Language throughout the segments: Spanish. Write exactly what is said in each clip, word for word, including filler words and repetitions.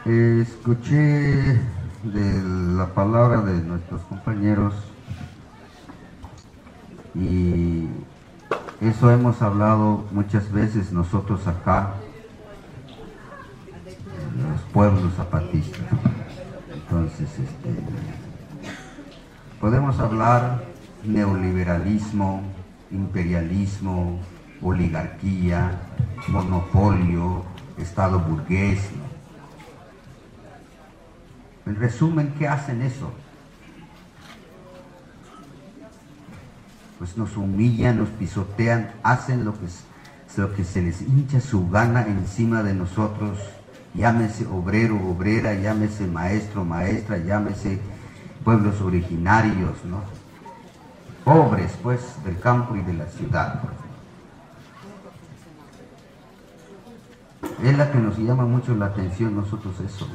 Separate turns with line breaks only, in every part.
Eh, escuché de la palabra de nuestros compañeros y eso hemos hablado muchas veces nosotros acá, en los pueblos zapatistas. Entonces, este, podemos hablar neoliberalismo, imperialismo, oligarquía, monopolio, Estado burgués, ¿no? En resumen, ¿qué hacen eso? Pues nos humillan, nos pisotean, hacen lo que, lo que se les hincha su gana encima de nosotros, llámese obrero, obrera, llámese maestro, maestra, llámese pueblos originarios, ¿no? Pobres, pues, del campo y de la ciudad. Es la que nos llama mucho la atención nosotros eso.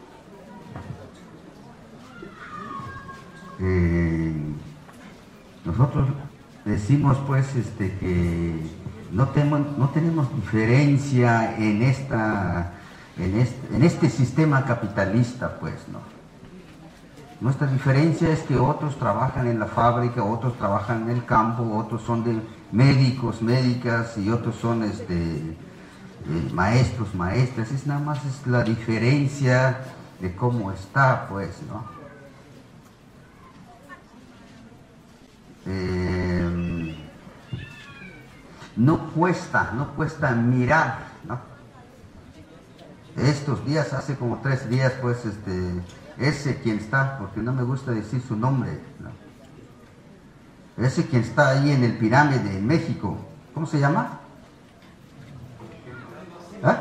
Eh, nosotros decimos pues este, que no tenemos, no tenemos diferencia en, esta, en, este, en este sistema capitalista, pues, ¿no? Nuestra diferencia es que otros trabajan en la fábrica, otros trabajan en el campo, otros son de médicos, médicas y otros son este, eh, maestros, maestras. Es nada más es la diferencia de cómo está, pues, ¿no? Eh, no cuesta, no cuesta mirar, ¿no? Estos días, hace como tres días, pues, este, ese quien está, porque no me gusta decir su nombre, ¿no? Ese quien está ahí en el pirámide en México, ¿cómo se llama? ¿Eh?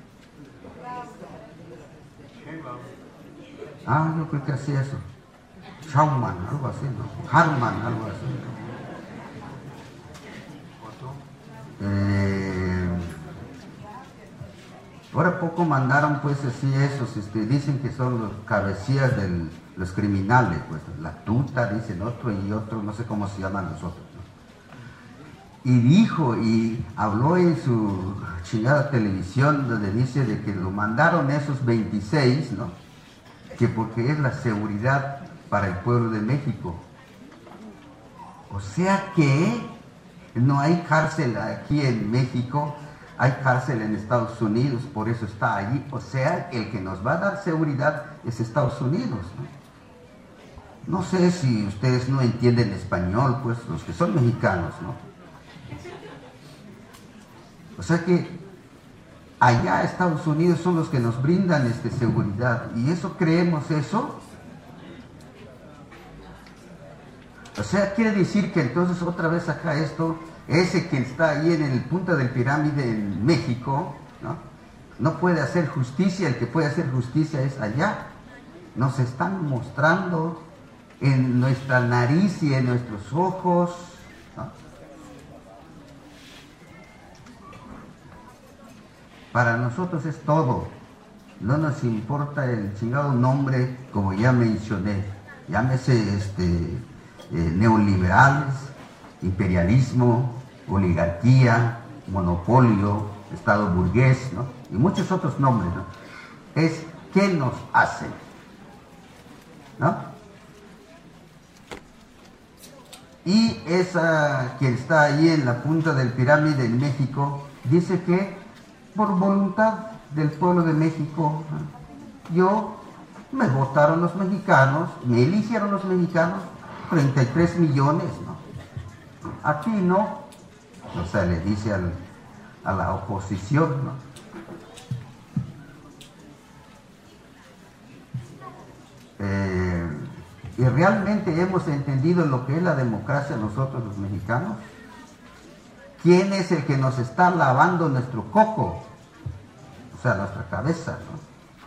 Ah, yo creo que hacía eso. Schaumann, algo así, ¿no? Harman, algo así, ¿no? Eh, ahora poco mandaron pues así esos, este, dicen que son los cabecillas de los criminales, pues la tuta, dicen otro y otro, no sé cómo se llaman los otros, ¿no? Y dijo, y habló en su chingada televisión donde dice de que lo mandaron esos veintiséis, ¿no? Que porque es la seguridad para el pueblo de México. O sea que no hay cárcel aquí en México, hay cárcel en Estados Unidos, por eso está allí. O sea, el que nos va a dar seguridad es Estados Unidos, ¿no? No sé si ustedes no entienden español, pues los que son mexicanos, ¿no? O sea que allá Estados Unidos son los que nos brindan este, seguridad. Y eso creemos eso. O sea, quiere decir que entonces otra vez acá esto, ese que está ahí en el punto del pirámide en México, ¿no? No puede hacer justicia, el que puede hacer justicia es allá. Nos están mostrando en nuestra nariz y en nuestros ojos, ¿no? Para nosotros es todo. No nos importa el chingado nombre, como ya mencioné. Llámese este... Eh, neoliberales, imperialismo, oligarquía, monopolio, Estado burgués, ¿no? Y muchos otros nombres, ¿no? Es ¿qué nos hacen? ¿No? Y esa quien está ahí en la punta del pirámide en México dice que por voluntad del pueblo de México, ¿no? Yo me votaron los mexicanos, me eligieron los mexicanos, treinta y tres millones, ¿no? Aquí no. O sea, le dice al, a la oposición, ¿no? Eh, y realmente hemos entendido lo que es la democracia nosotros los mexicanos. ¿Quién es el que nos está lavando nuestro coco? O sea, nuestra cabeza, ¿no?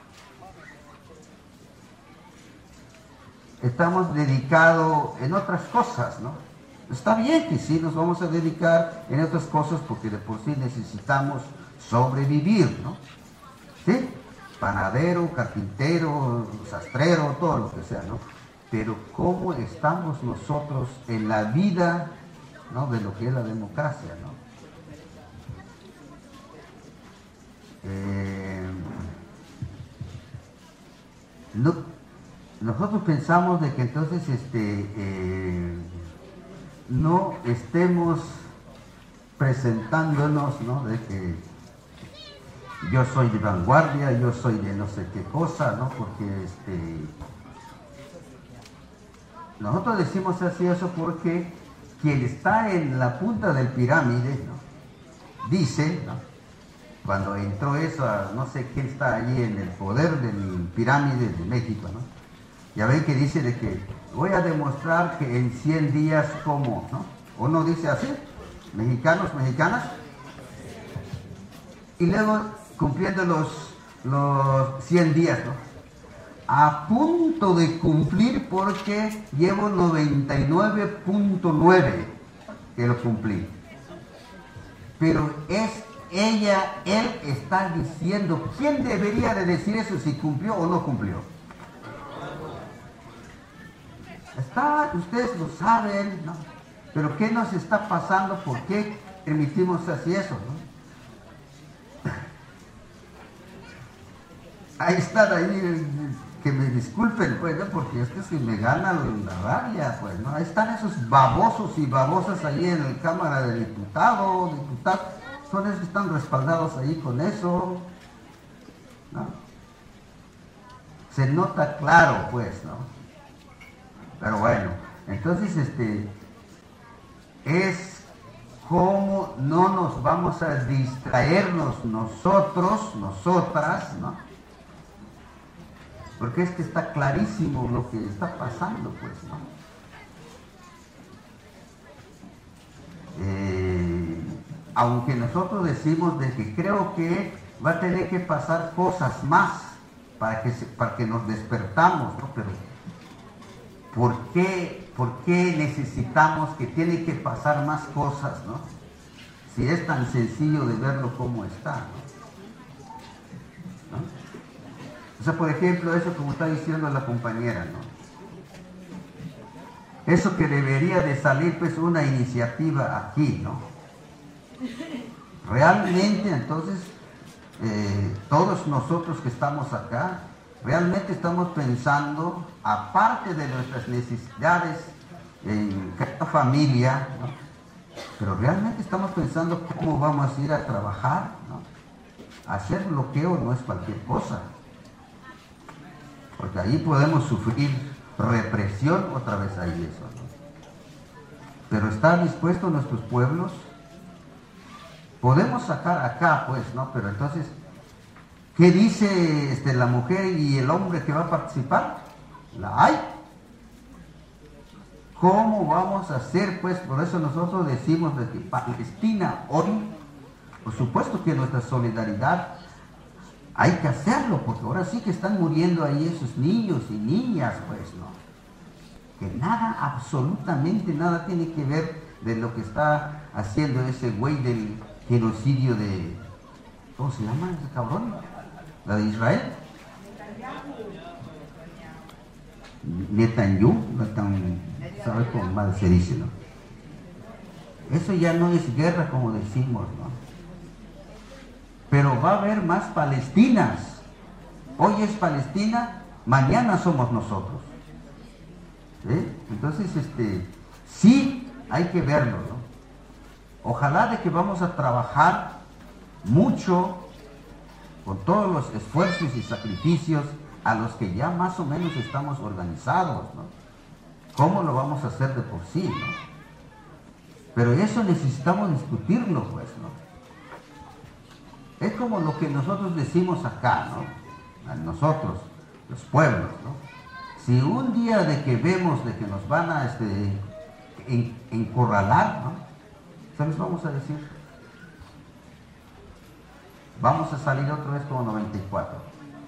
Estamos dedicados en otras cosas, ¿no? Está bien que sí nos vamos a dedicar en otras cosas porque de por sí necesitamos sobrevivir, ¿no? ¿Sí? Panadero, carpintero, sastrero, todo lo que sea, ¿no? Pero ¿cómo estamos nosotros en la vida, ¿no? De lo que es la democracia, ¿no? Eh, no, nosotros pensamos de que entonces este, eh, no estemos presentándonos, ¿no? De que yo soy de vanguardia, yo soy de no sé qué cosa, ¿no? Porque este, nosotros decimos así eso porque quien está en la punta del pirámide, ¿no? Dice, ¿no? Cuando entró eso, a, no sé quién está allí en el poder del pirámide de México, ¿no? Ya ven que dice de que voy a demostrar que en cien días como, ¿no? ¿O no dice así? Mexicanos, mexicanas. Y luego cumpliendo los, los cien días, ¿no? A punto de cumplir porque llevo noventa y nueve punto nueve que lo cumplí. Pero es ella, él está diciendo, ¿quién debería de decir eso si cumplió o no cumplió? Está, ustedes lo saben, ¿no? Pero ¿qué nos está pasando? ¿Por qué permitimos así eso, ¿no? Ahí están, ahí, que me disculpen, pues, ¿no? Porque es que si me gana la rabia, pues, ¿no? Ahí están esos babosos y babosas ahí en la Cámara de Diputados, diputados, son esos que están respaldados ahí con eso, ¿no? Se nota claro, pues, ¿no? Pero bueno, entonces, este, es como no nos vamos a distraernos nosotros, nosotras, ¿no? Porque es que está clarísimo lo que está pasando, pues, ¿no? Eh, aunque nosotros decimos de que creo que va a tener que pasar cosas más para que, se, para que nos despertamos, ¿no? Pero ¿por qué, ¿por qué necesitamos que tiene que pasar más cosas, ¿no? Si es tan sencillo de verlo como está, ¿no? ¿No? O sea, por ejemplo, eso como está diciendo la compañera, ¿no? Eso que debería de salir, pues, una iniciativa aquí, ¿no? Realmente, entonces, eh, todos nosotros que estamos acá, realmente estamos pensando, aparte de nuestras necesidades en cada familia, ¿no? Pero realmente estamos pensando cómo vamos a ir a trabajar, ¿no? Hacer bloqueo no es cualquier cosa. Porque ahí podemos sufrir represión, otra vez ahí eso, ¿no? Pero ¿están dispuestos nuestros pueblos? Podemos sacar acá, pues, ¿no? Pero entonces, ¿qué dice este, la mujer y el hombre que va a participar? ¿La hay? ¿Cómo vamos a hacer, pues? Por eso nosotros decimos de que Palestina hoy, por supuesto que nuestra solidaridad hay que hacerlo, porque ahora sí que están muriendo ahí esos niños y niñas, pues, ¿no? Que nada, absolutamente nada tiene que ver de lo que está haciendo ese güey del genocidio de... ¿Cómo se llama ese cabrón? ¿La de Israel? Netanyahu, Netanyahu, ¿sabes cómo mal se dice, no? Eso ya no es guerra como decimos, ¿no? Pero va a haber más Palestinas. Hoy es Palestina, mañana somos nosotros. ¿Sí? Entonces, este, sí hay que verlo, ¿no? Ojalá de que vamos a trabajar mucho con todos los esfuerzos y sacrificios a los que ya más o menos estamos organizados, ¿no? ¿Cómo lo vamos a hacer de por sí, no? Pero eso necesitamos discutirlo, pues, ¿no? Es como lo que nosotros decimos acá, ¿no? A nosotros, los pueblos, ¿no? Si un día de que vemos de que nos van a este, en, encorralar, ¿no? ¿Sabes? Vamos a decir, vamos a salir otra vez como noventa y cuatro.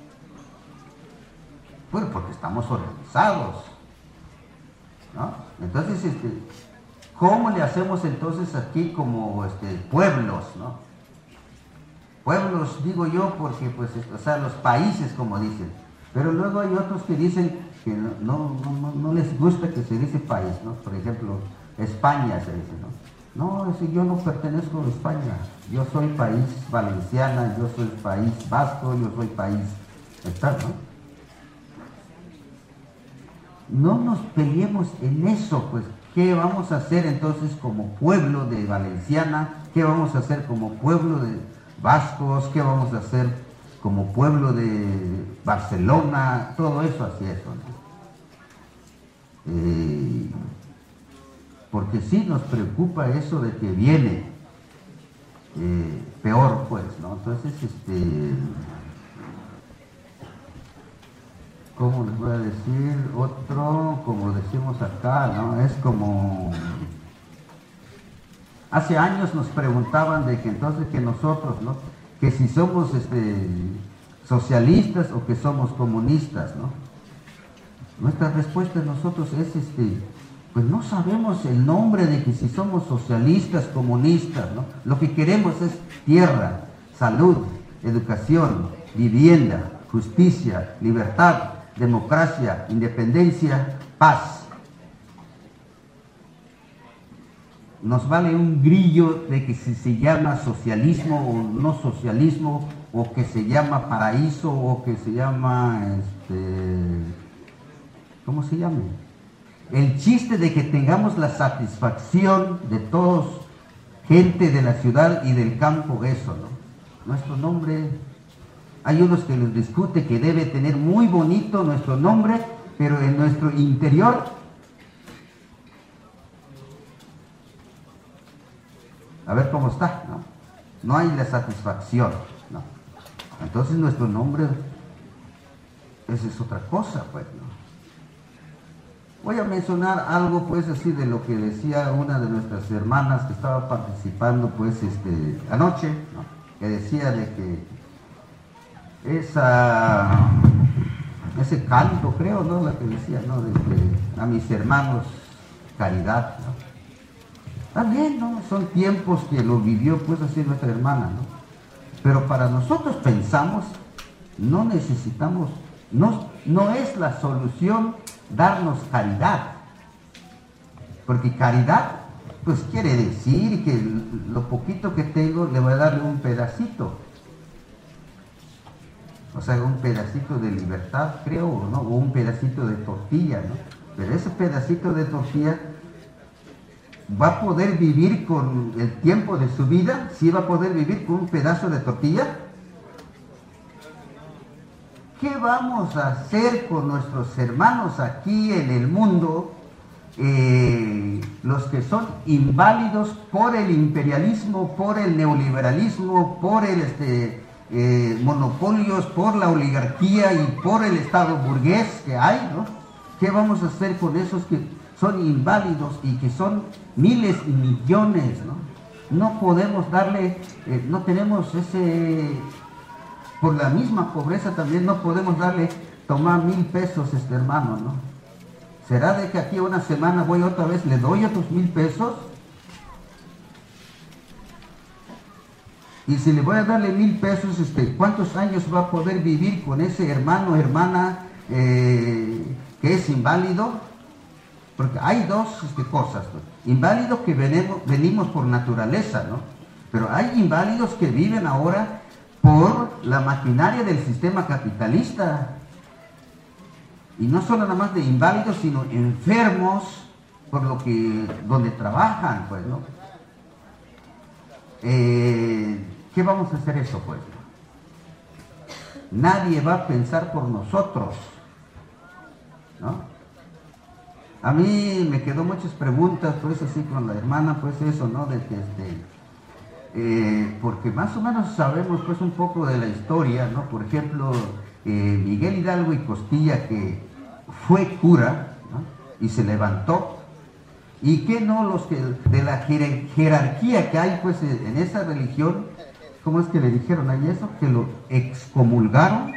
Bueno, porque estamos organizados, ¿no? Entonces, este, ¿cómo le hacemos entonces aquí como este, pueblos, ¿no? Pueblos, digo yo, porque, pues, o sea, los países, como dicen. Pero luego hay otros que dicen que no, no, no, no les gusta que se dice país, ¿no? Por ejemplo, España se dice, ¿no? No, es que yo no pertenezco a España. Yo soy país valenciana, yo soy país vasco, yo soy país... ¿Está, no? no nos peleemos en eso, pues. ¿Qué vamos a hacer entonces como pueblo de Valenciana? ¿Qué vamos a hacer como pueblo de vascos? ¿Qué vamos a hacer como pueblo de Barcelona? Todo eso hacia eso, ¿no? Eh, porque sí nos preocupa eso de que viene eh, peor, pues, ¿no? Entonces, este, ¿cómo les voy a decir? Otro, como decimos acá, ¿no? Es como... Hace años nos preguntaban de que entonces que nosotros, ¿no? Que si somos este, socialistas o que somos comunistas, ¿no? Nuestra respuesta de nosotros es, este, pues no sabemos el nombre de que si somos socialistas, comunistas, ¿no? Lo que queremos es tierra, salud, educación, vivienda, justicia, libertad, democracia, independencia, paz. Nos vale un grillo de que si se llama socialismo o no socialismo, o que se llama paraíso, o que se llama, este, ¿cómo se llama? El chiste de que tengamos la satisfacción de todos, gente de la ciudad y del campo, eso, ¿no? Nuestro nombre, hay unos que nos discuten que debe tener muy bonito nuestro nombre, pero en nuestro interior, a ver cómo está, ¿no? No hay la satisfacción, ¿no? Entonces nuestro nombre, esa es otra cosa, pues, ¿no? Voy a mencionar algo, pues, así de lo que decía una de nuestras hermanas que estaba participando, pues, este, anoche, ¿no? Que decía de que esa, ese canto, creo, ¿no? La que decía, ¿no? De que a mis hermanos, caridad, ¿no? También, ¿no? Son tiempos que lo vivió, pues, así nuestra hermana, ¿no? Pero para nosotros pensamos, no necesitamos, no, no es la solución darnos caridad, porque caridad, pues quiere decir que lo poquito que tengo le voy a darle un pedacito, o sea, un pedacito de libertad, creo, ¿no? O un pedacito de tortilla, ¿no? Pero ese pedacito de tortilla va a poder vivir con el tiempo de su vida. ¿Sí va a poder vivir con un pedazo de tortilla? ¿Qué vamos a hacer con nuestros hermanos aquí en el mundo, eh, los que son inválidos por el imperialismo, por el neoliberalismo, por el este, eh, monopolios, por la oligarquía y por el Estado burgués que hay, ¿no? ¿Qué vamos a hacer con esos que son inválidos y que son miles y millones, ¿no? No podemos darle, eh, no tenemos ese... Por la misma pobreza también no podemos darle, tomar mil pesos, este hermano, ¿no? ¿Será de que aquí a una semana voy otra vez, le doy otros mil pesos? Y si le voy a darle mil pesos, este, ¿cuántos años va a poder vivir con ese hermano, hermana, eh, que es inválido? Porque hay dos este, cosas, ¿no? Inválidos que venimos, venimos por naturaleza, ¿no? Pero hay inválidos que viven ahora por la maquinaria del sistema capitalista. Y no solo nada más de inválidos, sino enfermos por lo que, donde trabajan, pues, ¿no? Eh, ¿Qué vamos a hacer eso, pues? Nadie va a pensar por nosotros, ¿no? A mí me quedó muchas preguntas, pues, así con la hermana, pues, eso, ¿no? De que, este... Eh, porque más o menos sabemos pues un poco de la historia, ¿no? Por ejemplo, eh, Miguel Hidalgo y Costilla, que fue cura, ¿no? Y se levantó, y que no los que de la jer jerarquía que hay pues en esa religión, ¿cómo es que le dijeron ahí eso? Que lo excomulgaron.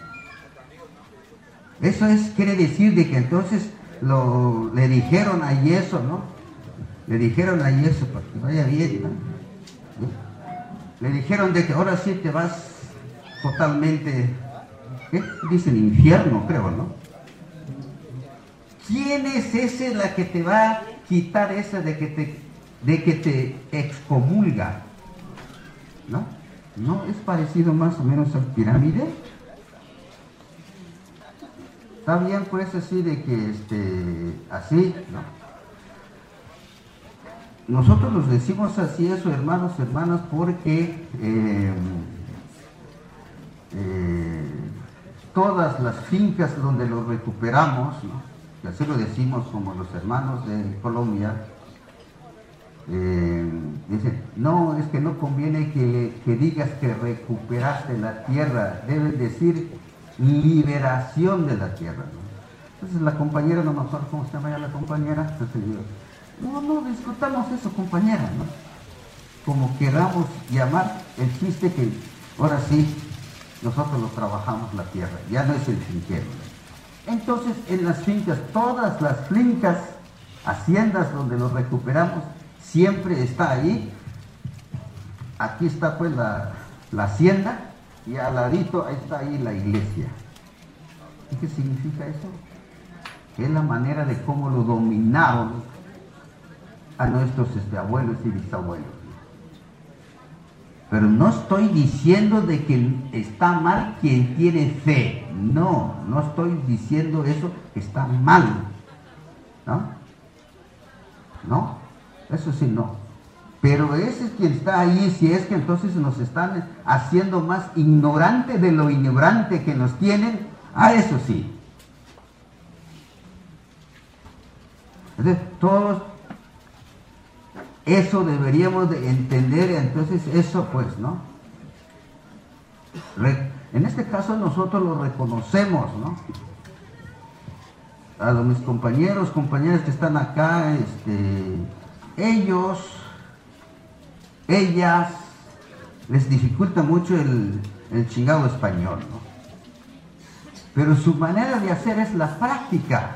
Eso es, quiere decir de que entonces lo, le dijeron ahí eso, ¿no? Le dijeron ahí eso para que vaya bien, ¿no? Le dijeron de que ahora sí te vas totalmente, ¿qué? Dicen infierno, creo, ¿no? ¿Quién es ese la que te va a quitar esa de que te, de que te excomulga? ¿No? ¿No es parecido más o menos al pirámide? Está bien, pues, así de que, este, así, ¿no? Nosotros los decimos así, eso, hermanos, hermanas, porque eh, eh, todas las fincas donde los recuperamos, ¿no? Y así lo decimos como los hermanos de Colombia, eh, dicen, no, es que no conviene que, que digas que recuperaste la tierra, debes decir liberación de la tierra, ¿no? Entonces la compañera, no me acuerdo cómo se llama ya la compañera, entonces digo, no, no discutamos eso, compañera, ¿no? Como queramos llamar, el chiste que ahora sí nosotros lo trabajamos la tierra, ya no es el finquero, ¿no? Entonces en las fincas, todas las fincas, haciendas donde los recuperamos, siempre está ahí. Aquí está pues la, la hacienda y al ladito ahí está ahí la iglesia. ¿Y qué significa eso? Es la manera de cómo lo dominaron a nuestros este, abuelos y bisabuelos. Pero no estoy diciendo de que está mal quien tiene fe. No, no estoy diciendo eso que está mal. ¿No? No, eso sí no. Pero ese es quien está ahí, si es que entonces nos están haciendo más ignorantes de lo ignorante que nos tienen, a eso sí. Entonces, todos, eso deberíamos de entender, entonces eso pues, ¿no? Re, en este caso nosotros lo reconocemos, ¿no? A los, mis compañeros, compañeras que están acá, este, ellos, ellas, les dificulta mucho el, el chingado español, ¿no? Pero su manera de hacer es la práctica.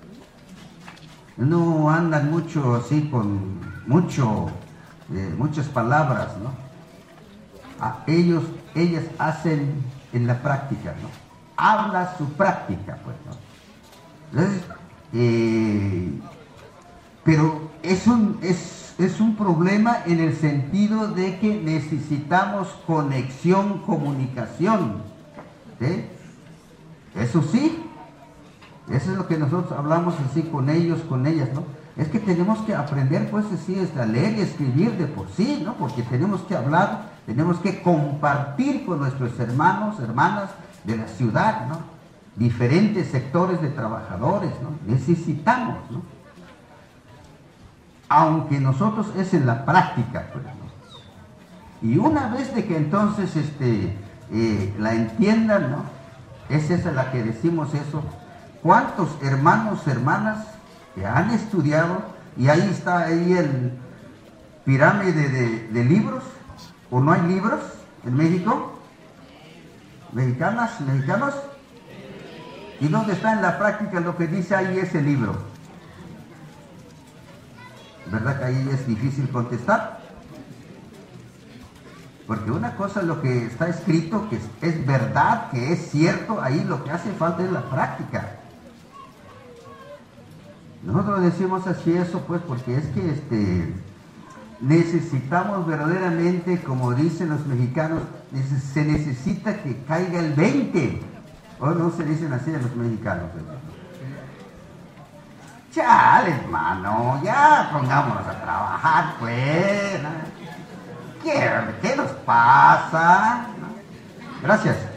No andan mucho así con mucho, eh, muchas palabras, ¿no? A ellos, ellas hacen en la práctica, ¿no? Habla su práctica, pues, ¿no? Entonces, eh, pero es un, es, es un problema en el sentido de que necesitamos conexión, comunicación, ¿sí? Eso sí. Eso es lo que nosotros hablamos así con ellos, con ellas, ¿no? Es que tenemos que aprender, pues, así, a leer y escribir de por sí, ¿no? Porque tenemos que hablar, tenemos que compartir con nuestros hermanos, hermanas de la ciudad, ¿no? Diferentes sectores de trabajadores, ¿no? Necesitamos, ¿no? Aunque nosotros es en la práctica, pues, ¿no? Y una vez de que entonces este, eh, la entiendan, ¿no? Es esa la que decimos eso. ¿Cuántos hermanos, hermanas que han estudiado y ahí está ahí el pirámide de, de libros? ¿O no hay libros en México? ¿Mexicanas, mexicanos? ¿Y dónde está en la práctica lo que dice ahí ese libro? ¿Verdad que ahí es difícil contestar? Porque una cosa es lo que está escrito, que es, es verdad, que es cierto, ahí lo que hace falta es la práctica. Nosotros decimos así eso, pues, porque es que este, necesitamos verdaderamente, como dicen los mexicanos, se necesita que caiga el veinte. O no se dicen así a los mexicanos. Chale, hermano, ya pongámonos a trabajar, pues. ¿Qué, qué nos pasa? Gracias.